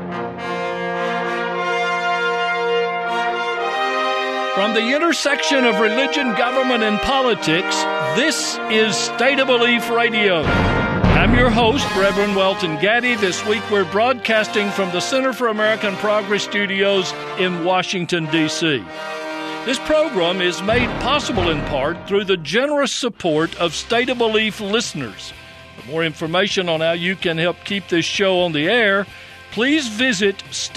From the intersection of religion, government, and politics, this is State of Belief Radio. I'm your host, Reverend Welton Gaddy. This week we're broadcasting from the Center for American Progress Studios in Washington, D.C. This program is made possible in part through the generous support of State of Belief listeners. For more information on how you can help keep this show on the air, please visit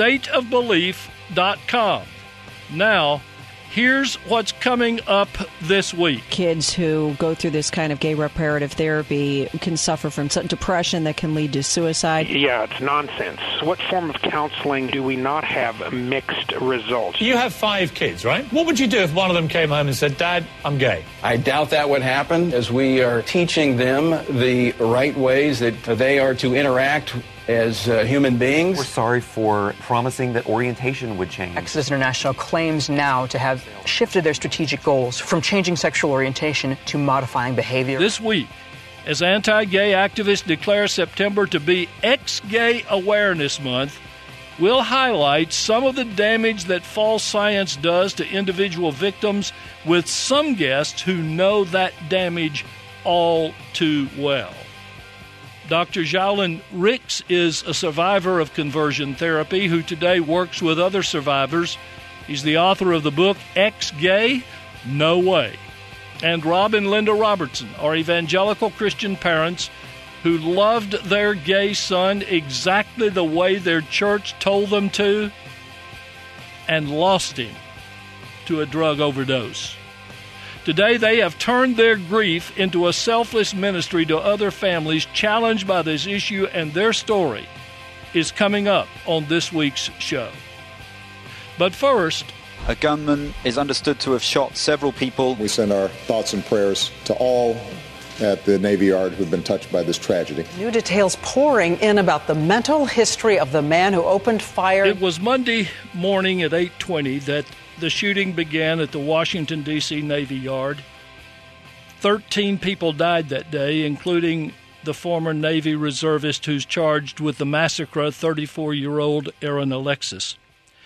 stateofbelief.com. Now, here's what's coming up this week. Kids who go through this kind of gay reparative therapy can suffer from depression that can lead to suicide. Yeah, it's nonsense. What form of counseling do we not have mixed results? You have 5 kids, right? What would you do if one of them came home and said, Dad, I'm gay? I doubt that would happen, as we are teaching them the right ways that they are to interact as human beings. We're sorry for promising that orientation would change. Exodus International claims now to have shifted their strategic goals from changing sexual orientation to modifying behavior. This week, as anti-gay activists declare September to be Ex-Gay Awareness Month, we'll highlight some of the damage that false science does to individual victims with some guests who know that damage all too well. Dr. Xiaolin Ricks is a survivor of conversion therapy who today works with other survivors. He's the author of the book, Ex-Gay? No Way. And Rob and Linda Robertson are evangelical Christian parents who loved their gay son exactly the way their church told them to and lost him to a drug overdose. Today, they have turned their grief into a selfless ministry to other families challenged by this issue, and their story is coming up on this week's show. But first, a gunman is understood to have shot several people. We send our thoughts and prayers to all at the Navy Yard who've been touched by this tragedy. New details pouring in about the mental history of the man who opened fire. It was Monday morning at 8:20 that the shooting began at the Washington, D.C. Navy Yard. 13 people died that day, including the former Navy reservist who's charged with the massacre of 34-year-old Aaron Alexis.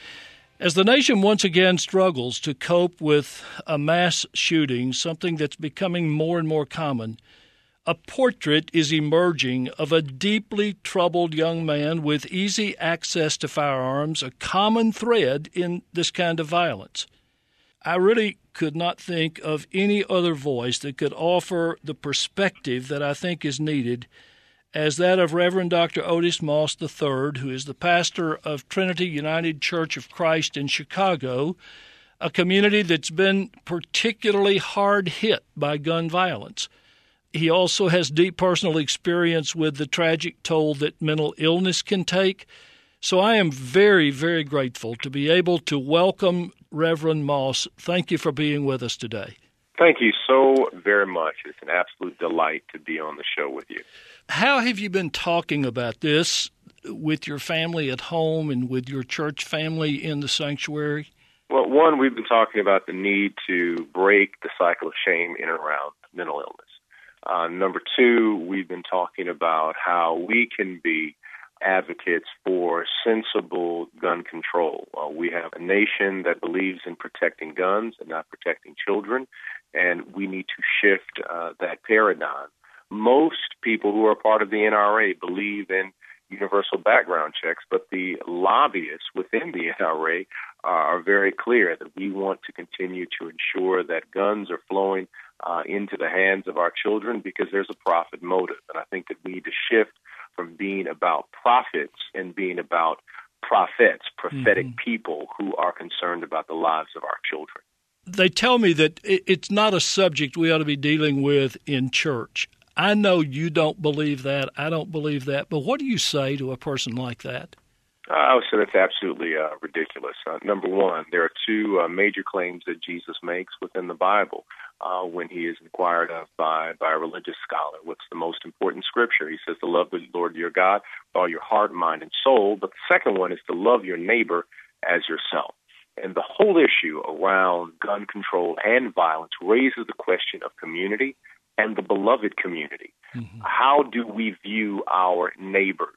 As the nation once again struggles to cope with a mass shooting, something that's becoming more and more common, a portrait is emerging of a deeply troubled young man with easy access to firearms, a common thread in this kind of violence. I really could not think of any other voice that could offer the perspective that I think is needed as that of Reverend Dr. Otis Moss III, who is the pastor of Trinity United Church of Christ in Chicago, a community that's been particularly hard hit by gun violence. He also has deep personal experience with the tragic toll that mental illness can take. So I am very, very grateful to be able to welcome Reverend Moss. Thank you for being with us today. Thank you so very much. It's an absolute delight to be on the show with you. How have you been talking about this with your family at home and with your church family in the sanctuary? Well, one, we've been talking about the need to break the cycle of shame in and around mental illness. Number two, we've been talking about how we can be advocates for sensible gun control. We have a nation that believes in protecting guns and not protecting children, and we need to shift that paradigm. Most people who are part of the NRA believe in universal background checks, but the lobbyists within the NRA are very clear that we want to continue to ensure that guns are flowing into the hands of our children because there's a profit motive. And I think that we need to shift from being about profits and being about prophets, prophetic people who are concerned about the lives of our children. They tell me that it's not a subject we ought to be dealing with in church. I know you don't believe that. I don't believe that. But what do you say to a person like that? I would say that's absolutely ridiculous. Number one, there are two major claims that Jesus makes within the Bible when he is inquired of by a religious scholar. What's the most important scripture? He says to love the Lord your God with all your heart, mind, and soul. But the second one is to love your neighbor as yourself. And the whole issue around gun control and violence raises the question of community and the beloved community. Mm-hmm. How do we view our neighbors?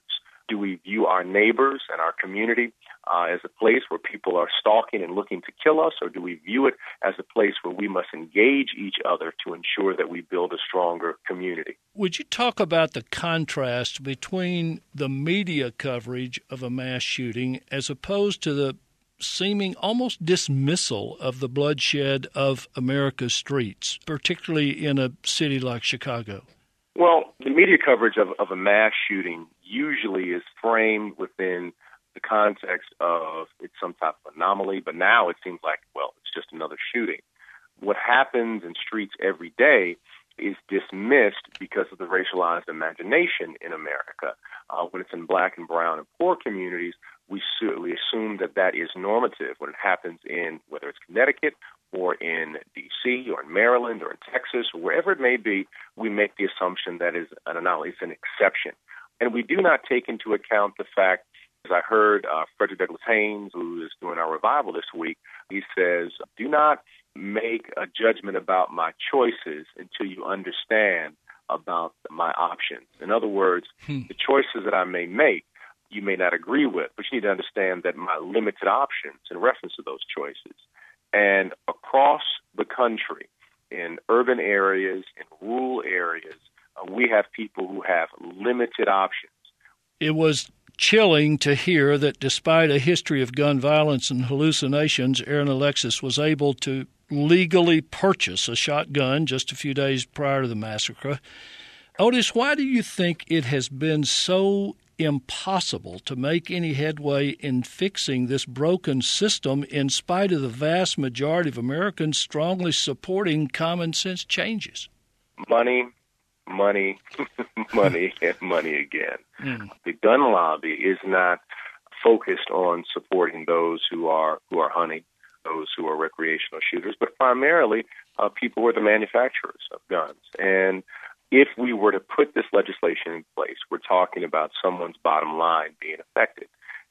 Do we view our neighbors and our community as a place where people are stalking and looking to kill us, or do we view it as a place where we must engage each other to ensure that we build a stronger community? Would you talk about the contrast between the media coverage of a mass shooting as opposed to the seeming almost dismissal of the bloodshed of America's streets, particularly in a city like Chicago? Well, the media coverage of a mass shooting usually is framed within the context of it's some type of anomaly, but now it seems like, well, it's just another shooting. What happens in streets every day is dismissed because of the racialized imagination in America. When it's in black and brown and poor communities, we assume that that is normative. When it happens in, whether it's Connecticut or in D.C. or in Maryland or in Texas or wherever it may be, we make the assumption that is an anomaly, it's an exception. And we do not take into account the fact, as I heard Frederick Douglass Haynes, who is doing our revival this week, he says, do not make a judgment about my choices until you understand about my options. In other words, the choices that I may make, you may not agree with, but you need to understand that my limited options in reference to those choices. And across the country, in urban areas, in rural areas, we have people who have limited options. It was chilling to hear that despite a history of gun violence and hallucinations, Aaron Alexis was able to legally purchase a shotgun just a few days prior to the massacre. Otis, why do you think it has been so impossible to make any headway in fixing this broken system in spite of the vast majority of Americans strongly supporting common sense changes? Money, money, money, and money again. The gun lobby is not focused on supporting those who are hunting, those who are recreational shooters, but primarily people who are the manufacturers of guns. And if we were to put this legislation in place, we're talking about someone's bottom line being affected.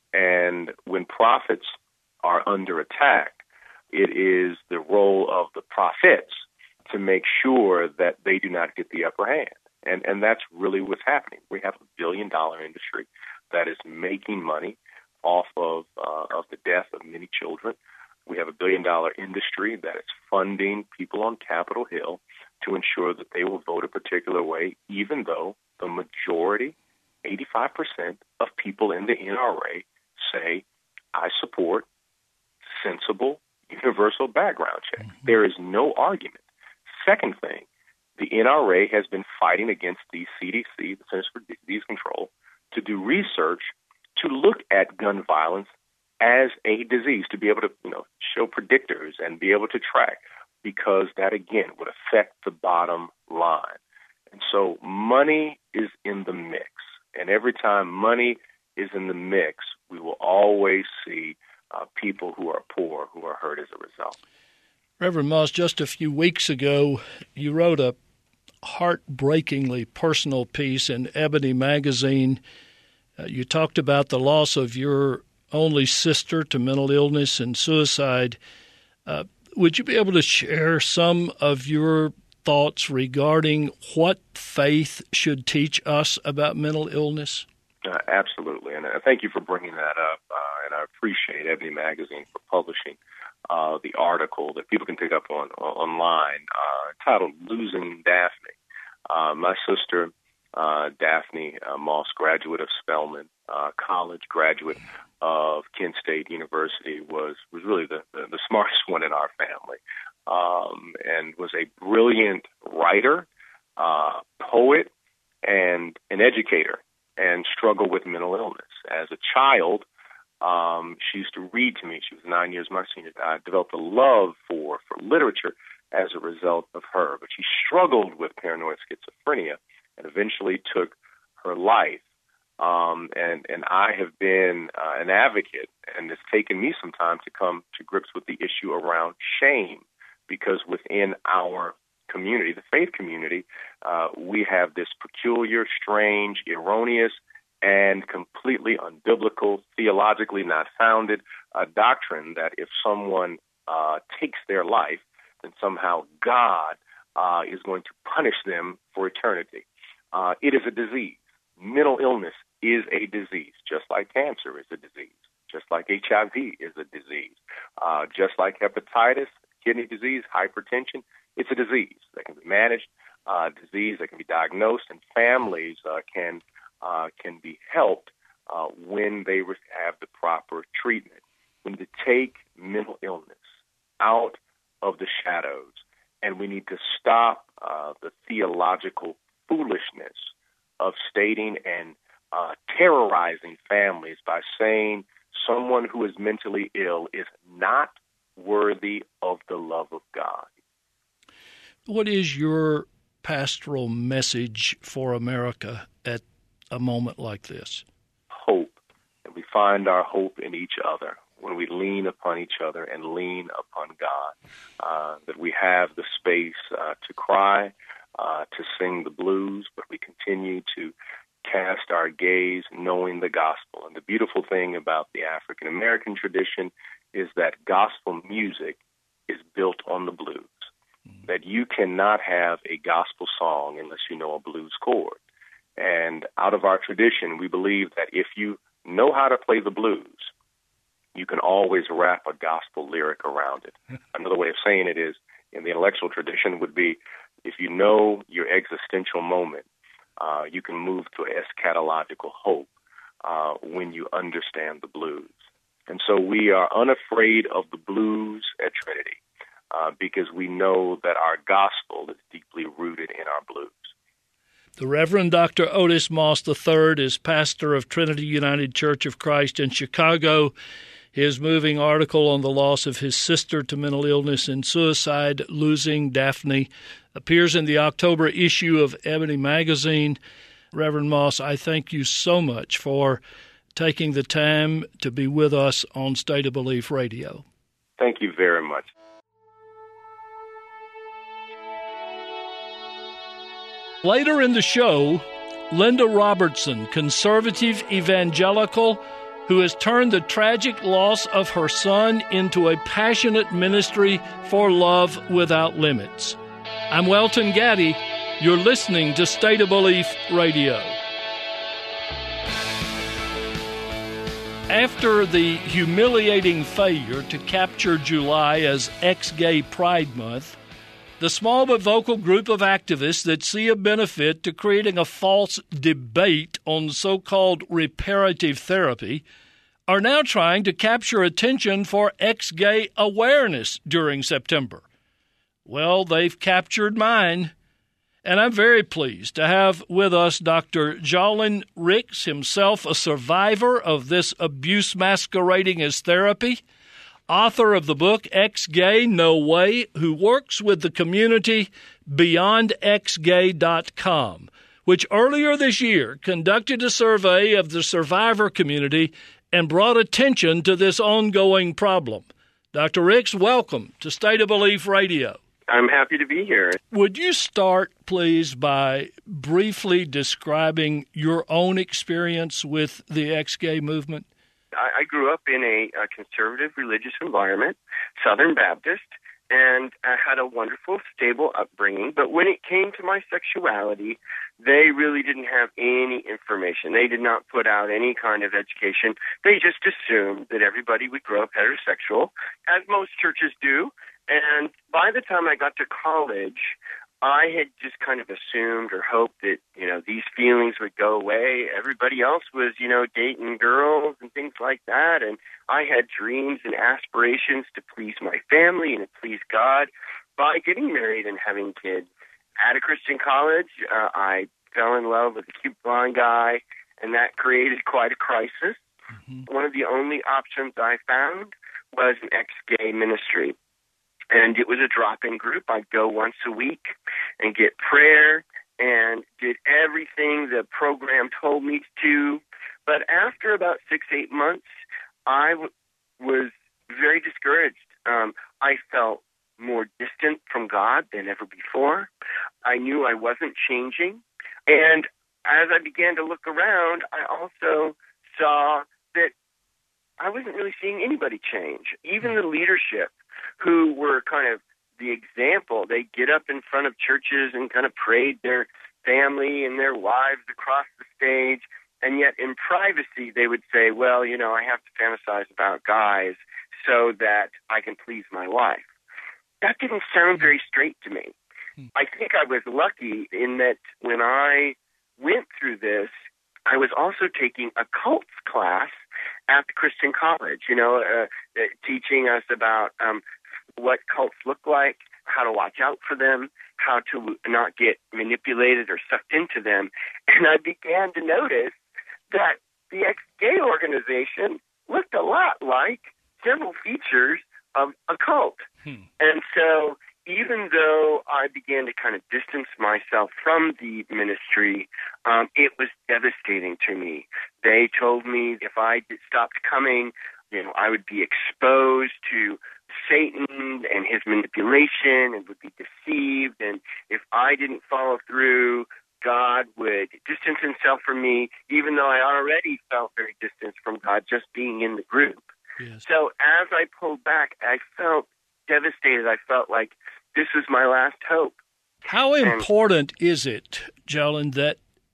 And when profits are under attack, it is the role of the profits to make sure that they do not get the upper hand. And that's really what's happening. We have $1 billion industry that is making money off of the death of many children. We have $1 billion industry that is funding people on Capitol Hill to ensure that they will vote a particular way, even though the majority, 85% of people in the NRA say, I support sensible, universal background check. There is no argument. Second thing, the NRA has been fighting against the CDC, the Centers for Disease Control, to do research to look at gun violence as a disease, to be able to show predictors and be able to track, because that, again, would affect the bottom line. And so money is in the mix. And every time money is in the mix, we will always see people who are poor who are hurt as a result. Reverend Moss, just a few weeks ago, you wrote a heartbreakingly personal piece in Ebony magazine. You talked about the loss of your only sister to mental illness and suicide. Would you be able to share some of your thoughts regarding what faith should teach us about mental illness? Absolutely, and thank you for bringing that up, and I appreciate Ebony Magazine for publishing the article that people can pick up online titled Losing Daphne. My sister, Daphne Moss, graduate of Spelman College, graduate of Kent State University, was really the smartest one in our family, and was a brilliant writer, poet, and an educator, and struggled with mental illness. As a child, she used to read to me. She was 9 years my senior. I developed a love for literature as a result of her. But she struggled with paranoid schizophrenia and eventually took her life. And I have been an advocate, and it's taken me some time to come to grips with the issue around shame, because within our community, the faith community, we have this peculiar, strange, erroneous, and completely unbiblical, theologically not founded doctrine that if someone takes their life, then somehow God is going to punish them for eternity. It is a disease. Mental illness is a disease, just like cancer is a disease, just like HIV is a disease, just like hepatitis, kidney disease, hypertension. It's a disease that can be managed, disease that can be diagnosed, and families can be helped when they have the proper treatment. We need to take mental illness out of the shadows, and we need to stop the theological foolishness of stating and terrorizing families by saying someone who is mentally ill is not worthy of the love of God. What is your pastoral message for America at a moment like this? Hope. And we find our hope in each other when we lean upon each other and lean upon God, that we have the space to cry, to sing the blues, but we continue to cast our gaze knowing the gospel. And the beautiful thing about the African American tradition is that gospel music is built on the blues, that you cannot have a gospel song unless you know a blues chord. And out of our tradition, we believe that if you know how to play the blues, you can always wrap a gospel lyric around it. Another way of saying it is, in the intellectual tradition, would be if you know your existential moment, you can move to eschatological hope when you understand the blues. And so we are unafraid of the blues at Trinity because we know that our gospel is deeply rooted in our blues. The Reverend Dr. Otis Moss III is pastor of Trinity United Church of Christ in Chicago. His moving article on the loss of his sister to mental illness and suicide, Losing Daphne, appears in the October issue of Ebony Magazine. Reverend Moss, I thank you so much for taking the time to be with us on State of Belief Radio. Thank you very much. Later in the show, Linda Robertson, conservative evangelical, who has turned the tragic loss of her son into a passionate ministry for love without limits. I'm Welton Gaddy. You're listening to State of Belief Radio. After the humiliating failure to capture July as ex-gay Pride Month, the small but vocal group of activists that see a benefit to creating a false debate on so-called reparative therapy are now trying to capture attention for ex-gay awareness during September. Well, they've captured mine, and I'm very pleased to have with us Dr. Jolyn Ricks, himself a survivor of this abuse masquerading as therapy, author of the book Ex-Gay No Way, who works with the community BeyondXGay.com, which earlier this year conducted a survey of the survivor community and brought attention to this ongoing problem. Dr. Ricks, welcome to State of Belief Radio. I'm happy to be here. Would you start, please, by briefly describing your own experience with the ex-gay movement? I grew up in a conservative religious environment, Southern Baptist, and I had a wonderful, stable upbringing. But when it came to my sexuality, they really didn't have any information. They did not put out any kind of education. They just assumed that everybody would grow up heterosexual, as most churches do. And by the time I got to college, I had just kind of assumed or hoped that, these feelings would go away. Everybody else was, dating girls and things like that. And I had dreams and aspirations to please my family and to please God by getting married and having kids. At a Christian college, I fell in love with a cute blonde guy, and that created quite a crisis. Mm-hmm. One of the only options I found was an ex-gay ministry. And it was a drop-in group. I'd go once a week and get prayer and did everything the program told me to do. But after about 6-8 months, I was very discouraged. I felt more distant from God than ever before. I knew I wasn't changing. And as I began to look around, I also saw that I wasn't really seeing anybody change. Even the leadership, who were kind of the example. They get up in front of churches and kind of parade their family and their wives across the stage. And yet in privacy, they would say, well, I have to fantasize about guys so that I can please my wife. That didn't sound very straight to me. I think I was lucky in that when I went through this, I was also taking a cults class at the Christian college, teaching us about what cults look like, how to watch out for them, how to not get manipulated or sucked into them. And I began to notice that the ex-gay organization looked a lot like several features of a cult. And so even though I began to kind of distance myself from the ministry, it was devastating to me. They told me if I stopped coming, I would be exposed to Satan and his manipulation and would be deceived. And if I didn't follow through, God would distance himself from me, even though I already felt very distant from God just being in the group. Yes. So as I pulled back, I felt devastated. I felt like this was my last hope. How important is it, Jalen, that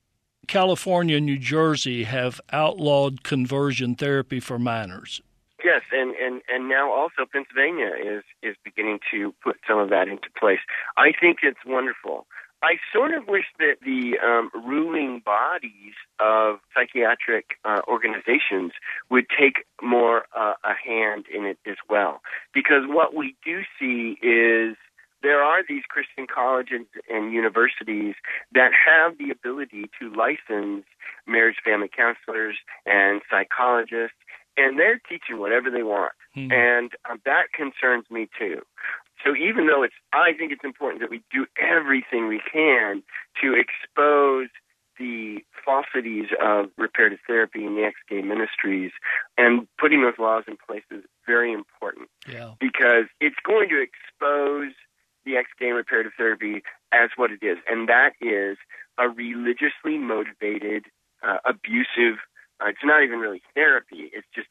California and New Jersey have outlawed conversion therapy for minors? Yes, and now also Pennsylvania is beginning to put some of that into place. I think it's wonderful. I sort of wish that the ruling bodies of psychiatric organizations would take more a hand in it as well. Because what we do see is there are these Christian colleges and universities that have the ability to license marriage family counselors and psychologists, and they're teaching whatever they want. And that concerns me too. So even though I think it's important that we do everything we can to expose the falsities of reparative therapy in the ex-gay ministries, and putting those laws in place is very important. Because it's going to expose the ex-gay reparative therapy as what it is, and that is a religiously motivated, abusive, it's not even really therapy, it's just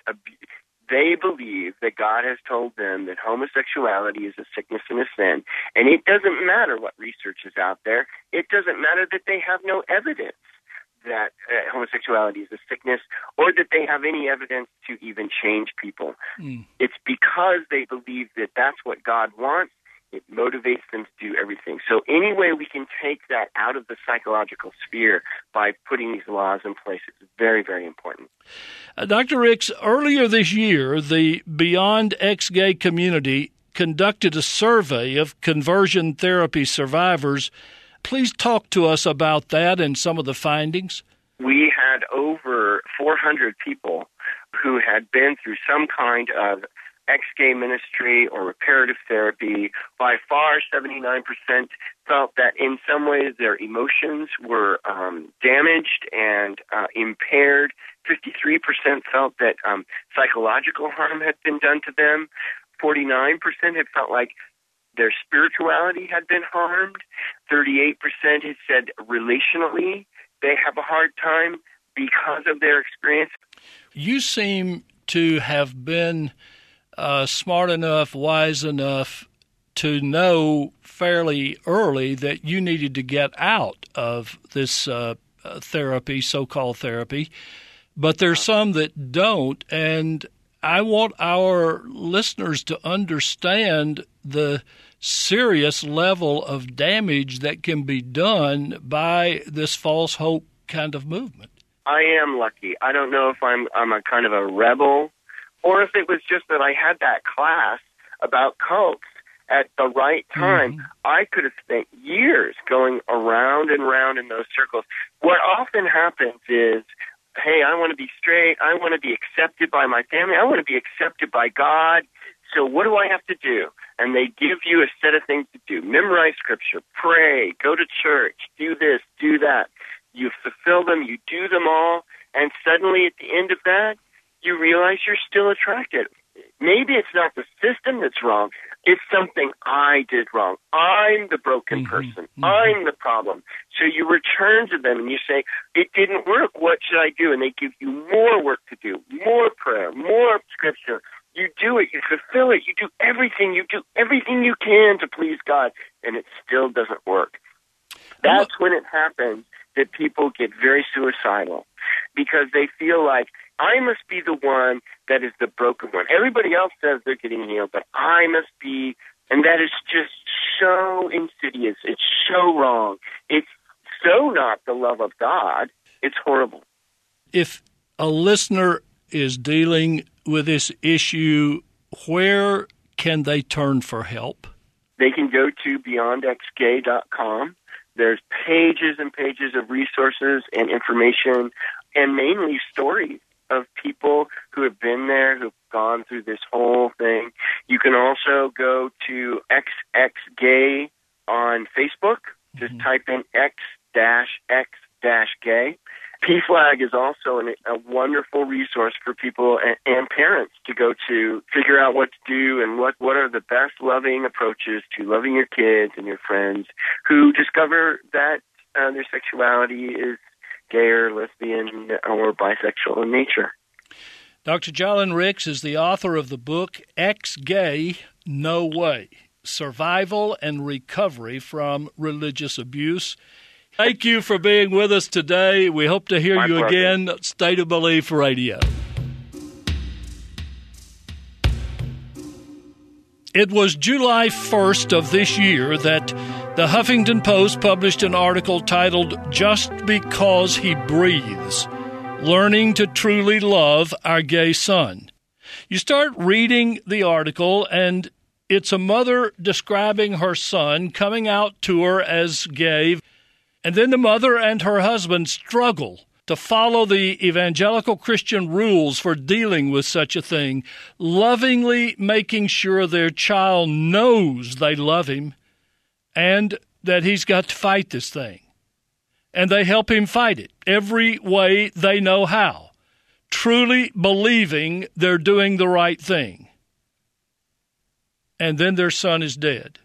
they believe that God has told them that homosexuality is a sickness and a sin, and it doesn't matter what research is out there. It doesn't matter that they have no evidence that homosexuality is a sickness or that they have any evidence to even change people. It's because they believe that that's what God wants. It motivates them to do everything. So any way we can take that out of the psychological sphere by putting these laws in place is very, very important. Dr. Ricks, earlier this year, the Beyond Ex-Gay community conducted a survey of conversion therapy survivors. Please talk to us about that and some of the findings. We had over 400 people who had been through some kind of ex-gay ministry or reparative therapy. By far, 79% felt that in some ways their emotions were damaged and impaired. 53% felt that psychological harm had been done to them. 49% had felt like their spirituality had been harmed. 38% had said relationally they have a hard time because of their experience. You seem to have been smart enough, wise enough to know fairly early that you needed to get out of this therapy, so-called therapy, but there's some that don't, and I want our listeners to understand the serious level of damage that can be done by this false hope kind of movement. I am lucky. I don't know if I'm a kind of a rebel, or if it was just that I had that class about cults at the right time. I could have spent years going around and round in those circles. What often happens is, hey, I want to be straight. I want to be accepted by my family. I want to be accepted by God. So what do I have to do? And they give you a set of things to do. Memorize scripture, pray, go to church, do this, do that. You fulfill them, you do them all, and suddenly at the end of that, you realize you're still attracted. Maybe it's not the system that's wrong. It's something I did wrong. I'm the broken person. I'm the problem. So you return to them and you say, it didn't work. What should I do? And they give you more work to do, more prayer, more scripture. You do it. You fulfill it. You do everything. You do everything you can to please God, and it still doesn't work. That's when it happens that people get very suicidal. because they feel like I must be the one that is the broken one. Everybody else says they're getting healed, but I must be, and that is just so insidious. It's so wrong. It's so not the love of God. It's horrible. If a listener is dealing with this issue, where can they turn for help? They can go to beyondxgay.com. There's pages and pages of resources and information, and mainly stories of people who have been there, who've gone through this whole thing. You can also go to XXGay on Facebook. Just type in X-X-Gay. PFLAG is also a wonderful resource for people and parents to go to figure out what to do and what are the best loving approaches to loving your kids and your friends who discover that their sexuality is gay or lesbian or bisexual in nature. Dr. Jolyn Ricks is the author of the book Ex-Gay, No Way, Survival and Recovery from Religious Abuse. Thank you for being with us today. We hope to hear you again. State of Belief Radio. It was July 1st of this year that the Huffington Post published an article titled Just Because He Breathes, Learning to Truly Love Our Gay Son. You start reading the article, and it's a mother describing her son coming out to her as gay. And then the mother and her husband struggle to follow the evangelical Christian rules for dealing with such a thing, lovingly making sure their child knows they love him and that he's got to fight this thing. And they help him fight it every way they know how, truly believing they're doing the right thing. And then their son is dead.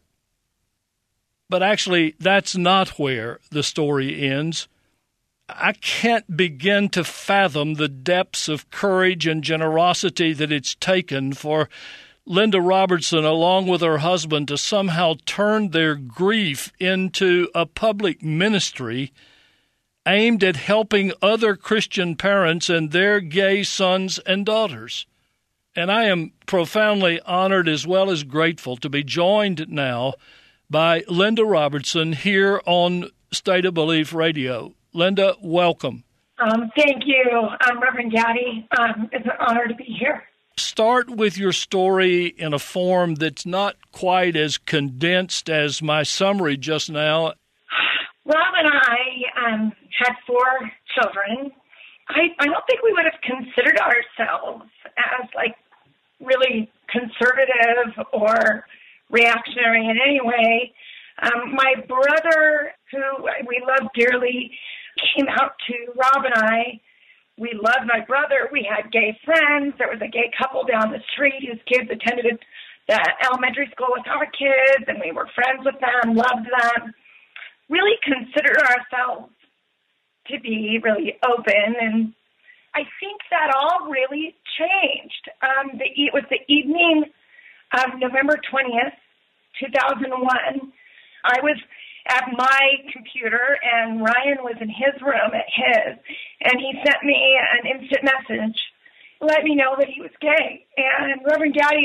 But actually, that's not where the story ends. I can't begin to fathom the depths of courage and generosity that it's taken for Linda Robertson, along with her husband, to somehow turn their grief into a public ministry aimed at helping other Christian parents and their gay sons and daughters. And I am profoundly honored as well as grateful to be joined now by Linda Robertson here on State of Belief Radio. Linda, welcome. Thank you, Reverend Gaddy. It's an honor to be here. Start with your story in a form that's not quite as condensed as my summary just now. Rob and I had 4 children. I don't think we would have considered ourselves as, really conservative or reactionary in any way. My brother, who we love dearly, came out to Rob and I. We loved my brother. We had gay friends. There was a gay couple down the street whose kids attended the elementary school with our kids, and we were friends with them, loved them, really considered ourselves to be really open. And I think that all really changed. It was the evening of November 20th, 2001. I was at my computer, and Ryan was in his room at his, and he sent me an instant message, let me know that he was gay. And Reverend Gaddy,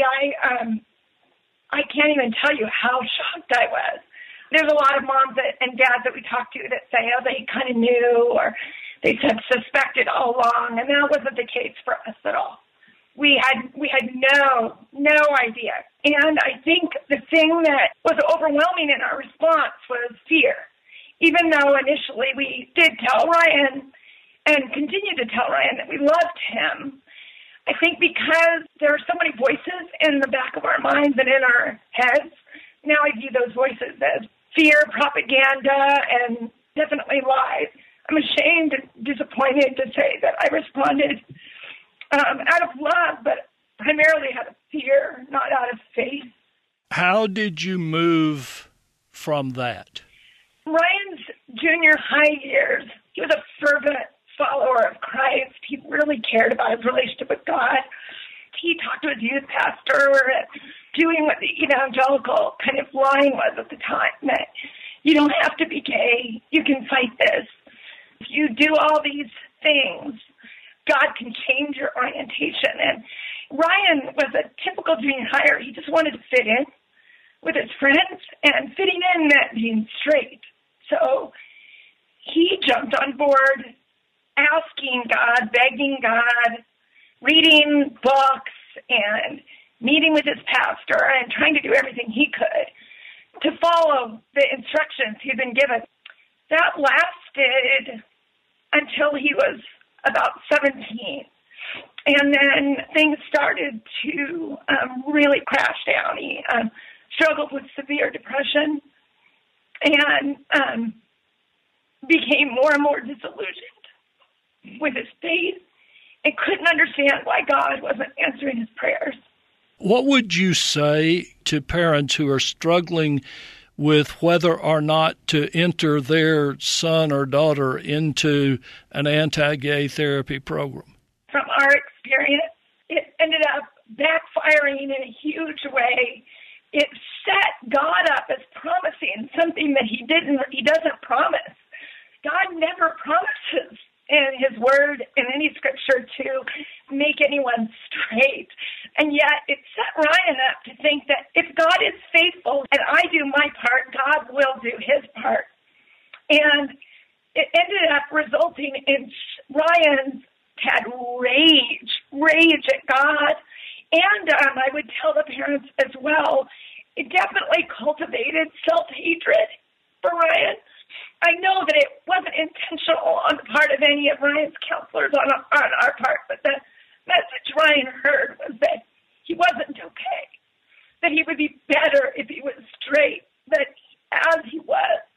I can't even tell you how shocked I was. There's a lot of moms and dads that we talk to that say, oh, they kind of knew, or they said suspected all along, and that wasn't the case for us at all. We had no idea. And I think the thing that was overwhelming in our response was fear. Even though initially we did tell Ryan and continue to tell Ryan that we loved him, I think because there are so many voices in the back of our minds and in our heads, now I view those voices as fear, propaganda, and definitely lies. I'm ashamed and disappointed to say that I responded out of love, but primarily out of fear, not out of faith. How did you move from that? Ryan's junior high years, he was a fervent follower of Christ. He really cared about his relationship with God. He talked to his youth pastor, doing what the evangelical kind of line was at the time, that you don't have to be gay, you can fight this. If you do all these things, God can change your orientation. And Ryan was a typical junior hire. He just wanted to fit in with his friends, and fitting in meant being straight. So he jumped on board, asking God, begging God, reading books, and meeting with his pastor, and trying to do everything he could to follow the instructions he'd been given. That lasted until he was about 17. And then things started to really crash down. He struggled with severe depression and became more and more disillusioned with his faith and couldn't understand why God wasn't answering his prayers. What would you say to parents who are struggling with whether or not to enter their son or daughter into an anti-gay therapy program? From our experience, it ended up backfiring in a huge way. It set God up as promising something that he doesn't promise. God never promises in his word, in any scripture, to make anyone straight. And yet it set Ryan up to think that if God is faithful and I do my part, God will do his part. And it ended up resulting in Ryan had rage at God. And I would tell the parents as well, it definitely cultivated self-hatred for Ryan. I know that it wasn't intentional on the part of any of Ryan's counselors on our part, but the message Ryan heard was that he wasn't okay, that he would be better if he was straight, that as he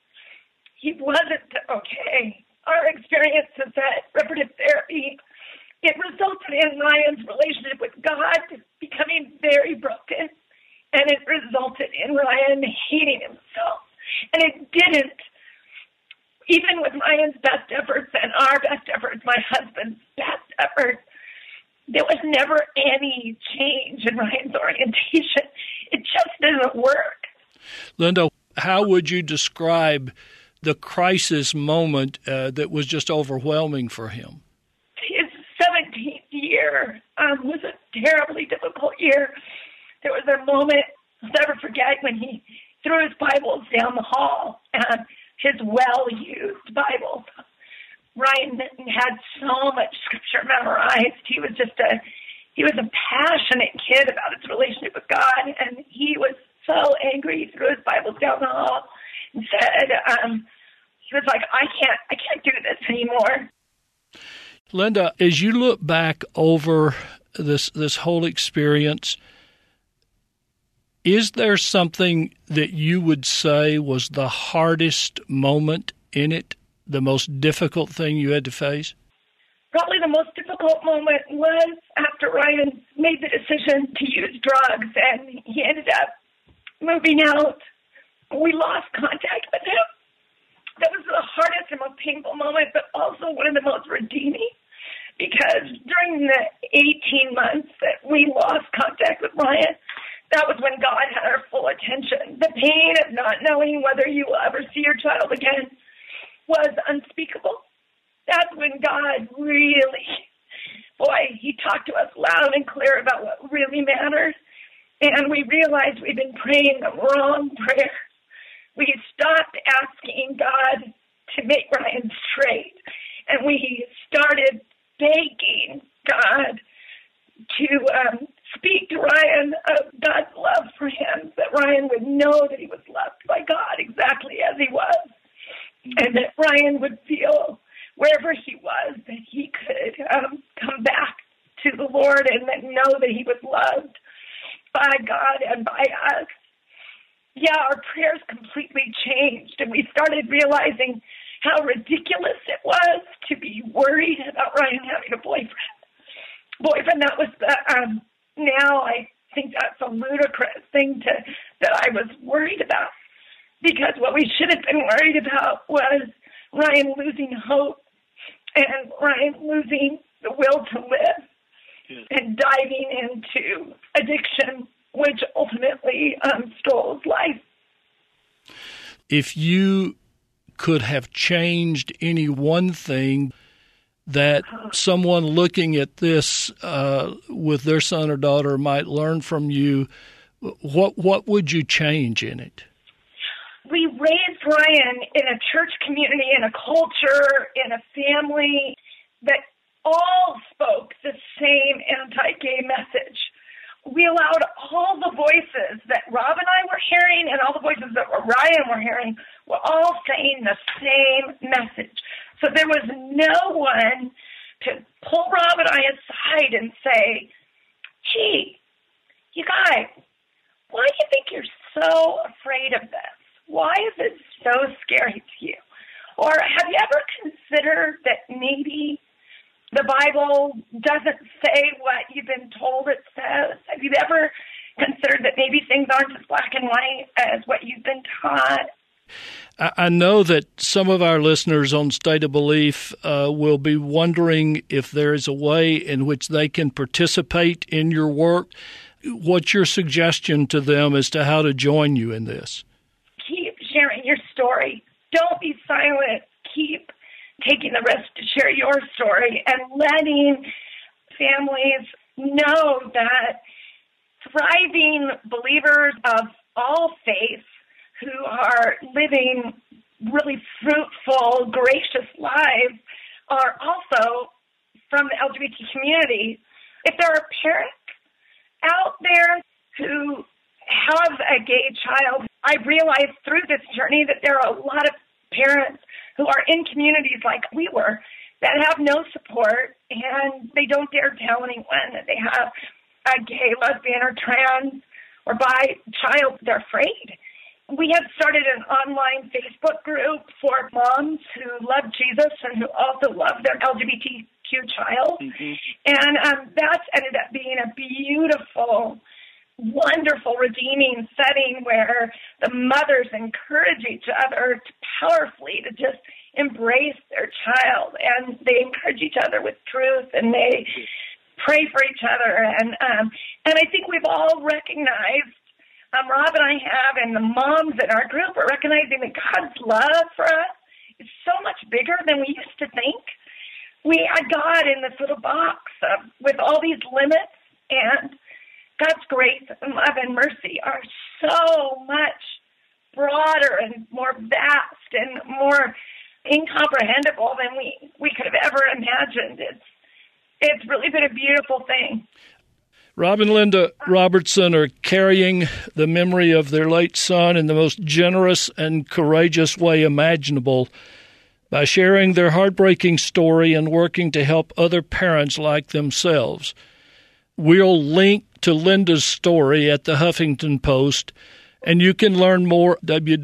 wasn't okay. Our experience is that reparative therapy, it resulted in Ryan's relationship with God becoming very broken, and it resulted in Ryan hating himself. And it didn't. Even with Ryan's best efforts and our best efforts, my husband's best efforts, there was never any change in Ryan's orientation. It just didn't work. Linda, how would you describe the crisis moment that was just overwhelming for him? His 17th year was a terribly difficult year. There was a moment I'll never forget when he threw his Bibles down the hall, his well-used Bibles. Ryan had so much scripture memorized. He was a passionate kid about his relationship with God, and he was so angry. He threw his Bibles down the hall and said, he was like, I can't do this anymore. Linda, as you look back over this whole experience, is there something that you would say was the hardest moment in it, the most difficult thing you had to face? Probably the most difficult moment was after Ryan made the decision to use drugs, and he ended up moving out. We lost contact with him. That was the hardest and most painful moment, but also one of the most redeeming, because during the 18 months that we lost contact with Ryan, that was when God had our full attention. The pain of not knowing whether you will ever see your child again was unspeakable. That's when God really, he talked to us loud and clear about what really matters. And we realized we'd been praying the wrong prayer. We stopped asking God to make Ryan straight. And we started begging God to speak to Ryan of God's love for him, that Ryan would know that he was loved by God exactly as he was, and that Ryan would feel wherever he was that he could come back to the Lord and then know that he was loved by God and by us. Yeah, our prayers completely changed, and we started realizing how ridiculous it was to be worried about Ryan having a boyfriend. That was the now I think that's a ludicrous thing that I was worried about, because what we should have been worried about was Ryan losing hope and Ryan losing the will to live and diving into addiction, which ultimately stole his life. If you could have changed any one thing that someone looking at this with their son or daughter might learn from you, what would you change in it? We raised Ryan in a church community, in a culture, in a family that all spoke the same anti-gay message. We allowed all the voices that Rob and I were hearing and all the voices that Ryan were hearing were all saying the same message. So there was no one to pull Rob and I aside and say, gee, you guys, why do you think you're so afraid of this? Why is it so scary to you? Or have you ever considered that maybe the Bible doesn't say what you've been told it says? Have you ever considered that maybe things aren't as black and white as what you've been taught? I know that some of our listeners on State of Belief will be wondering if there is a way in which they can participate in your work. What's your suggestion to them as to how to join you in this? Keep sharing your story. Don't be silent. Keep taking the risk to share your story and letting families know that thriving believers of all faiths who are living really fruitful, gracious lives are also from the LGBT community. If there are parents out there who have a gay child, I realized through this journey that there are a lot of parents who are in communities like we were that have no support and they don't dare tell anyone that they have a gay, lesbian, or trans or bi child. They're afraid. We have started an online Facebook group for moms who love Jesus and who also love their LGBTQ child. Mm-hmm. And that's ended up being a beautiful, wonderful, redeeming setting where the mothers encourage each other to powerfully to just embrace their child. And they encourage each other with truth and they pray for each other. And I think we've all recognized, Rob and I have, and the moms in our group are recognizing that God's love for us is so much bigger than we used to think. We had God in this little box with all these limits, and God's grace and love and mercy are so much broader and more vast and more incomprehensible than we could have ever imagined. It's really been a beautiful thing. Rob and Linda Robertson are carrying the memory of their late son in the most generous and courageous way imaginable by sharing their heartbreaking story and working to help other parents like themselves. We'll link to Linda's story at the Huffington Post, and you can learn more at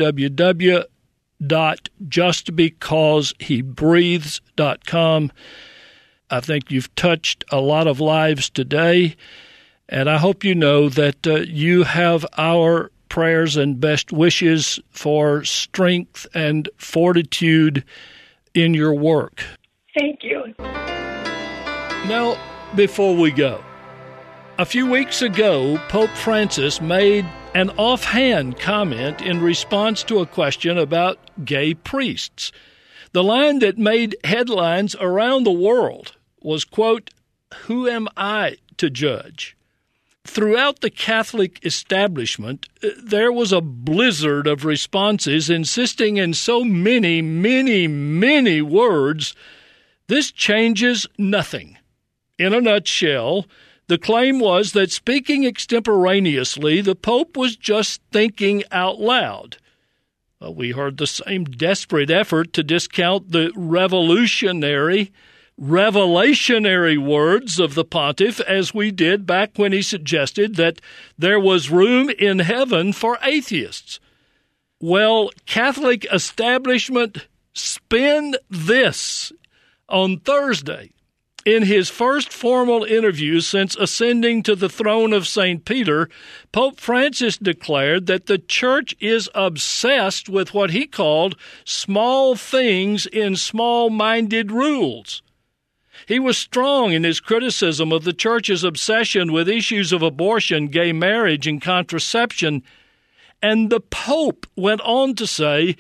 www.justbecausehebreathes.com. I think you've touched a lot of lives today, and I hope you know that you have our prayers and best wishes for strength and fortitude in your work. Thank you. Now, before we go, a few weeks ago, Pope Francis made an offhand comment in response to a question about gay priests. The line that made headlines around the world was, quote, "Who am I to judge?" Throughout the Catholic establishment, there was a blizzard of responses insisting in so many, many, many words, this changes nothing. In a nutshell, the claim was that speaking extemporaneously, the Pope was just thinking out loud. We heard the same desperate effort to discount the revelationary words of the pontiff as we did back when he suggested that there was room in heaven for atheists. Well, Catholic establishment, spin this. On Thursday, in his first formal interview since ascending to the throne of St. Peter, Pope Francis declared that the Church is obsessed with what he called small things in small-minded rules. He was strong in his criticism of the Church's obsession with issues of abortion, gay marriage, and contraception, and the Pope went on to say,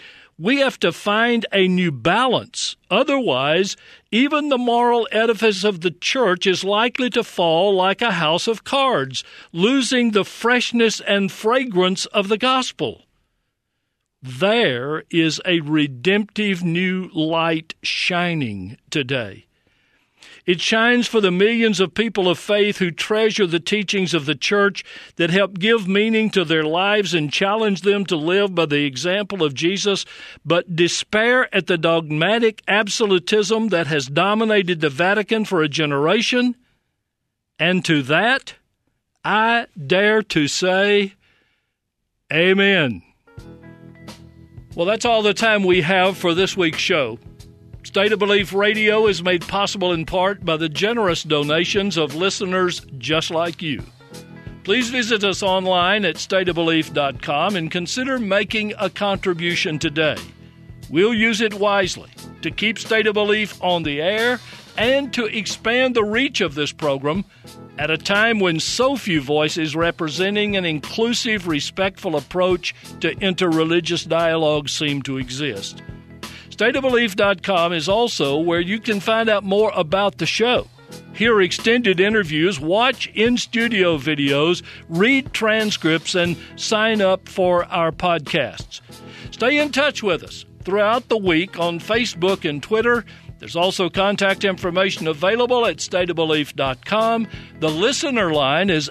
We have to find a new balance. Otherwise, even the moral edifice of the church is likely to fall like a house of cards, losing the freshness and fragrance of the gospel. There is a redemptive new light shining today. It shines for the millions of people of faith who treasure the teachings of the church that help give meaning to their lives and challenge them to live by the example of Jesus, but despair at the dogmatic absolutism that has dominated the Vatican for a generation. And to that, I dare to say, Amen. Well, that's all the time we have for this week's show. State of Belief Radio is made possible in part by the generous donations of listeners just like you. Please visit us online at stateofbelief.com and consider making a contribution today. We'll use it wisely to keep State of Belief on the air and to expand the reach of this program at a time when so few voices representing an inclusive, respectful approach to interreligious dialogue seem to exist. StateOfBelief.com is also where you can find out more about the show, hear extended interviews, watch in-studio videos, read transcripts, and sign up for our podcasts. Stay in touch with us throughout the week on Facebook and Twitter. There's also contact information available at stateofbelief.com. The listener line is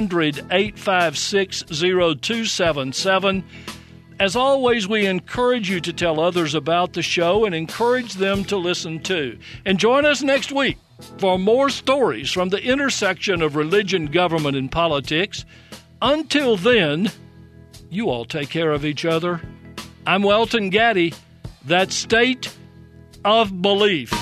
800-856-0277. As always, we encourage you to tell others about the show and encourage them to listen too. And join us next week for more stories from the intersection of religion, government, and politics. Until then, you all take care of each other. I'm Welton Gaddy. That's State of Belief.